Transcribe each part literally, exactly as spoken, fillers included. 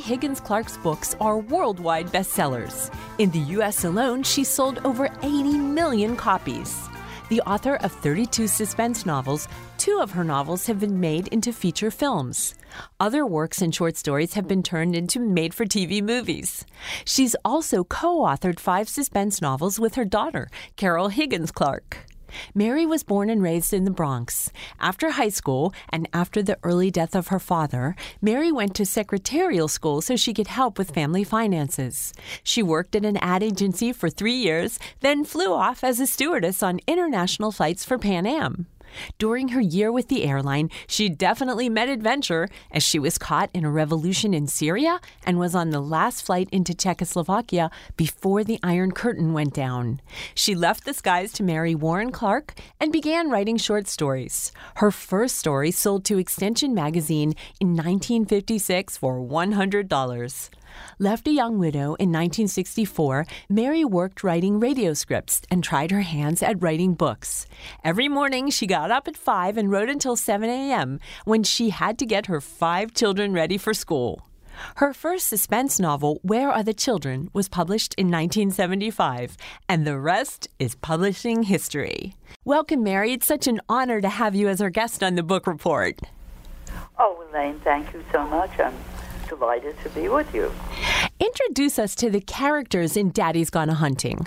Higgins Clark's books are worldwide bestsellers. In the U S alone, she sold over eighty million copies. The author of thirty-two suspense novels, two of her novels have been made into feature films. Other works and short stories have been turned into made-for-T V movies. She's also co-authored five suspense novels with her daughter, Carol Higgins Clark. Mary was born and raised in the Bronx. After high school and after the early death of her father, Mary went to secretarial school so she could help with family finances. She worked at an ad agency for three years, then flew off as a stewardess on international flights for Pan Am. During her year with the airline, she definitely met adventure as she was caught in a revolution in Syria and was on the last flight into Czechoslovakia before the Iron Curtain went down. She left the skies to marry Warren Clark and began writing short stories. Her first story sold to Extension magazine in nineteen fifty-six for one hundred dollars. Left a young widow in nineteen sixty-four, Mary worked writing radio scripts and tried her hands at writing books. Every morning, she got up at five and wrote until seven a.m. when she had to get her five children ready for school. Her first suspense novel, Where Are the Children?, was published in nineteen seventy-five, and the rest is publishing history. Welcome, Mary. It's such an honor to have you as our guest on the Book Report. Oh, Elaine, thank you so much. I'm delighted to be with you. Introduce us to the characters in Daddy's Gone A-Hunting.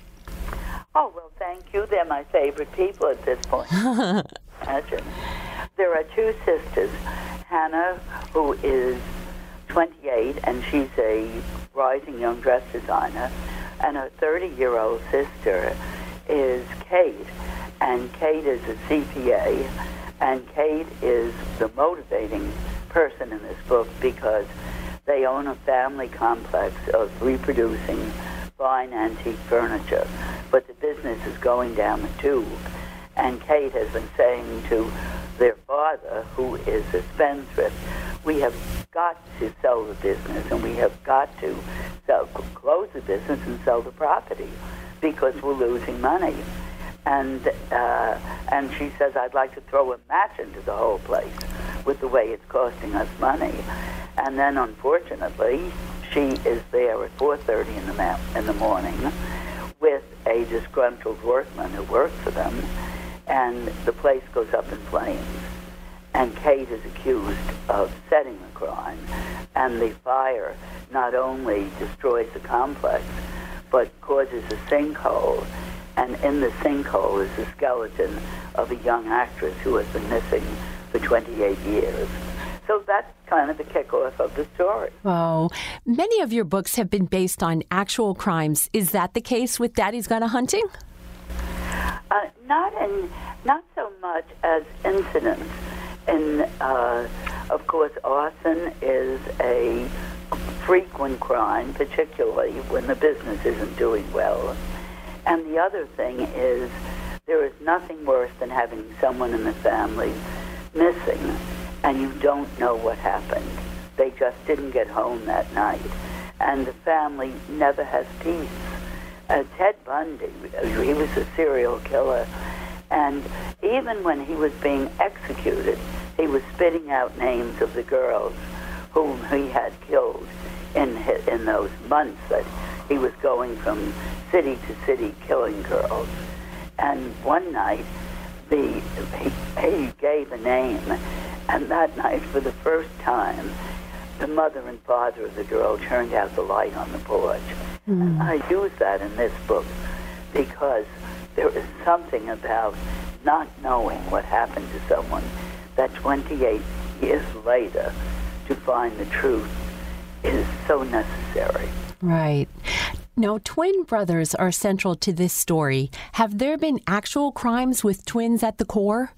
Oh, well, thank you. They're my favorite people at this point. Imagine. There are two sisters. Hannah, who is twenty-eight, and she's a rising young dress designer, and her thirty-year-old sister is Kate, and Kate is a C P A, and Kate is the motivating person in this book because they own a family complex of reproducing fine antique furniture, but the business is going down the tube. And Kate has been saying to their father, who is a spendthrift, we have got to sell the business, and we have got to sell, close the business and sell the property because we're losing money. And uh, and she says, I'd like to throw a match into the whole place with the way it's costing us money. And then, unfortunately, she is there at four thirty in the ma- in the morning with a disgruntled workman who works for them, and the place goes up in flames. And Kate is accused of setting the crime, and the fire not only destroys the complex, but causes a sinkhole, and in the sinkhole is the skeleton of a young actress who has been missing for twenty-eight years. So that's kind of the kickoff of the story. Oh, many of your books have been based on actual crimes. Is that the case with Daddy's Gone A-Hunting? Uh, not in, not so much as incidents. And, uh, of course, arson is a frequent crime, particularly when the business isn't doing well. And the other thing is there is nothing worse than having someone in the family missing and you don't know what happened. They just didn't get home that night. And the family never has peace. Uh, Ted Bundy, he was a serial killer. And even when he was being executed, he was spitting out names of the girls whom he had killed in his, in those months that he was going from city to city killing girls. And one night, the he, he gave a name, and that night, for the first time, the mother and father of the girl turned out the light on the porch. Mm. And I use that in this book because there is something about not knowing what happened to someone that twenty-eight years later to find the truth is so necessary. Right. Now, twin brothers are central to this story. Have there been actual crimes with twins at the core?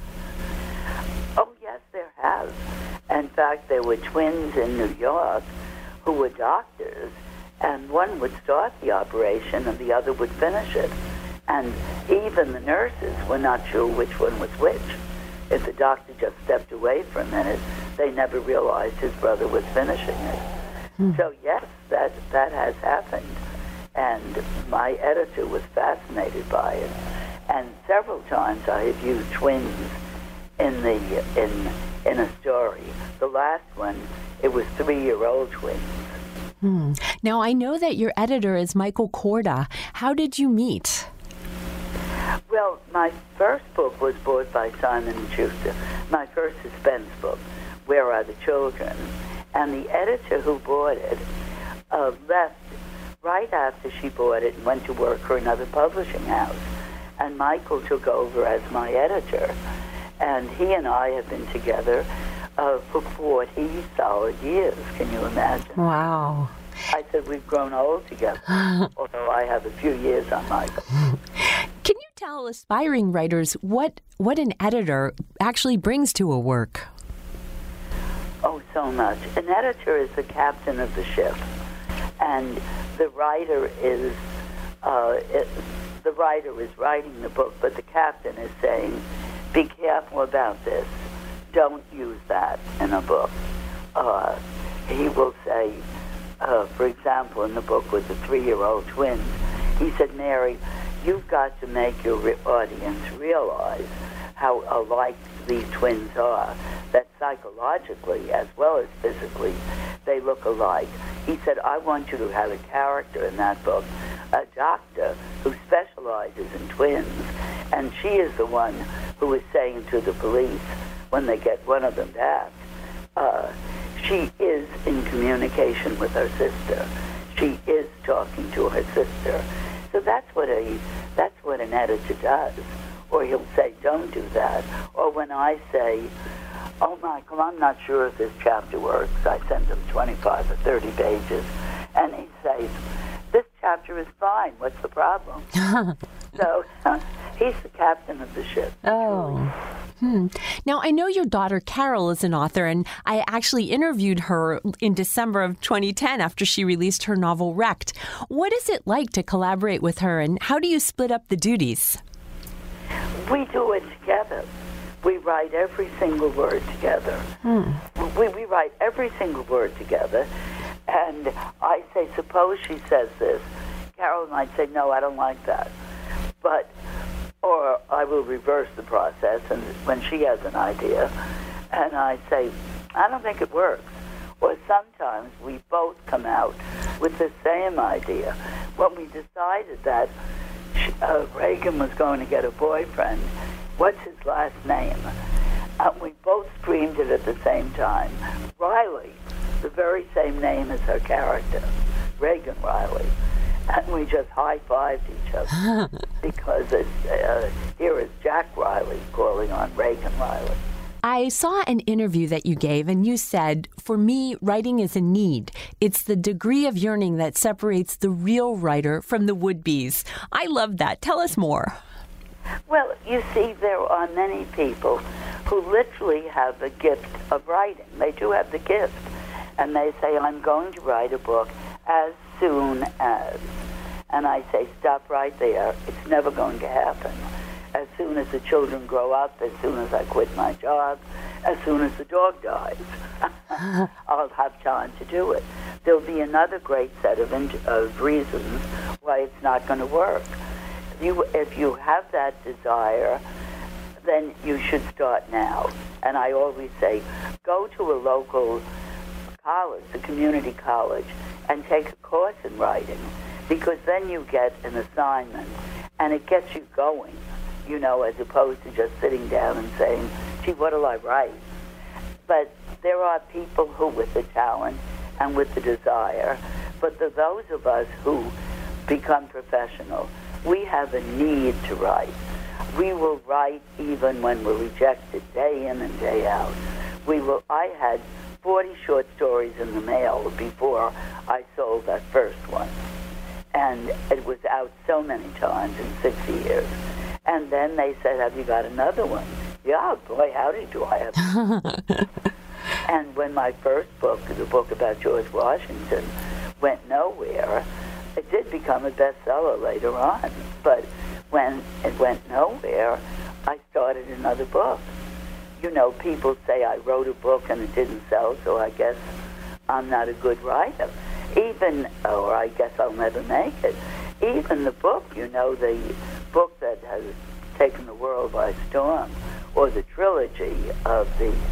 Oh, yes, there have. In fact, there were twins in New York who were doctors, and one would start the operation and the other would finish it. And even the nurses were not sure which one was which. If the doctor just stepped away for a minute, they never realized his brother was finishing it. Hmm. So, yes, that that has happened. And my editor was fascinated by it. And several times I have used twins in the in in a story. The last one, it was three-year-old twins. Hmm. Now, I know that your editor is Michael Korda. How did you meet? Well, my first book was bought by Simon and Schuster, my first suspense book, Where Are the Children? And the editor who bought it uh, left right after she bought it and went to work for another publishing house. And Michael took over as my editor. And he and I have been together uh, for forty solid years. Can you imagine? Wow. I said we've grown old together, although I have a few years on Michael. Can you tell aspiring writers what, what an editor actually brings to a work? Oh, so much. An editor is the captain of the ship, and the writer is uh, it, the writer is writing the book, but the captain is saying, "Be careful about this. Don't use that in a book." Uh, he will say, uh, for example, in the book with the three-year-old twins, he said, "Mary, you've got to make your re- audience realize how alike these twins are, that psychologically as well as physically they look alike." He said, "I want you to have a character in that book, a doctor who specializes in twins, and she is the one who is saying to the police when they get one of them back, uh, she is in communication with her sister. She is talking to her sister." So that's what a that's what an editor does. Or he'll say, "Don't do that." Or when I say, "Oh, Michael, I'm not sure if this chapter works," I send him twenty-five or thirty pages, and he says, "This chapter is fine. What's the problem?" So uh, he's the captain of the ship. Oh. Hmm. Now, I know your daughter Carol is an author, and I actually interviewed her in December of twenty ten after she released her novel Wrecked. What is it like to collaborate with her, and how do you split up the duties? We do it together. We write every single word together. Hmm. We, we write every single word together, and I say, "Suppose she says this." Carol might say, "No, I don't like that." But, or I will reverse the process, and when she has an idea, and I say, "I don't think it works." Or sometimes we both come out with the same idea. When we decided that uh, Reagan was going to get a boyfriend, what's his last name? Uh, we both screamed it at the same time. Riley, the very same name as her character, Reagan Riley. And we just high-fived each other because it's, uh, here is Jack Riley calling on Reagan Riley. I saw an interview that you gave, and you said, "For me, writing is a need. It's the degree of yearning that separates the real writer from the would-bes." I love that. Tell us more. Well, you see, there are many people who literally have a gift of writing. They do have the gift. And they say, "I'm going to write a book as soon as." And I say, "Stop right there. It's never going to happen. As soon as the children grow up, as soon as I quit my job, as soon as the dog dies, I'll have time to do it." There'll be another great set of, in- of reasons why it's not going to work. You, if you have that desire, then you should start now. And I always say, go to a local college, a community college, and take a course in writing, because then you get an assignment, and it gets you going, you know, as opposed to just sitting down and saying, "Gee, what'll I write?" But there are people who, with the talent and with the desire, but the, those of us who become professional, we have a need to write. We will write even when we're rejected, day in and day out. We will. I had forty short stories in the mail before I sold that first one. And it was out so many times in six years. And then they said, "Have you got another one?" "Yeah, boy, howdy do I have." And when my first book, the book about George Washington, went nowhere, it did become a bestseller later on. But when it went nowhere, I started another book. You know, people say I wrote a book and it didn't sell, so I guess I'm not a good writer. Even, or I guess I'll never make it. Even the book, you know, the book that has taken the world by storm, or the trilogy of the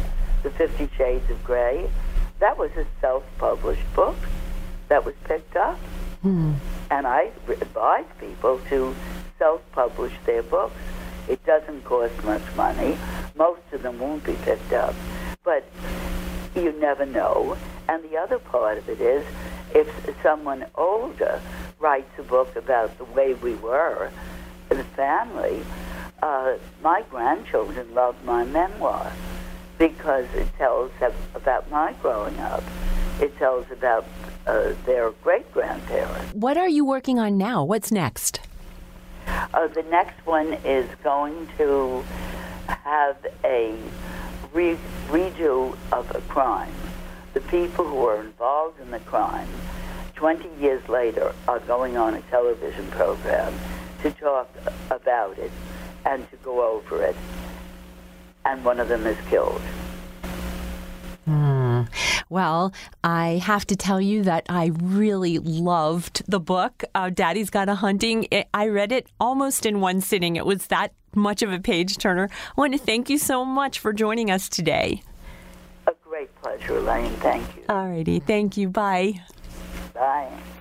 The Fifty Shades of Grey. That was a self-published book that was picked up. Hmm. And I advise people to self-publish their books. It doesn't cost much money. Most of them won't be picked up. But you never know. And the other part of it is, if someone older writes a book about the way we were as a family, uh, my grandchildren love my memoir because it tells about my growing up. It tells about uh, their great-grandparents. What are you working on now? What's next? Uh, the next one is going to have a re- redo of a crime. The people who are involved in the crime, twenty years later, are going on a television program to talk about it and to go over it. And one of them is killed. Hmm. Well, I have to tell you that I really loved the book, uh, Daddy's Got a Hunting. It, I read it almost in one sitting. It was that much of a page-turner. I want to thank you so much for joining us today. A great pleasure, Elaine. Thank you. All righty. Thank you. Bye. Bye.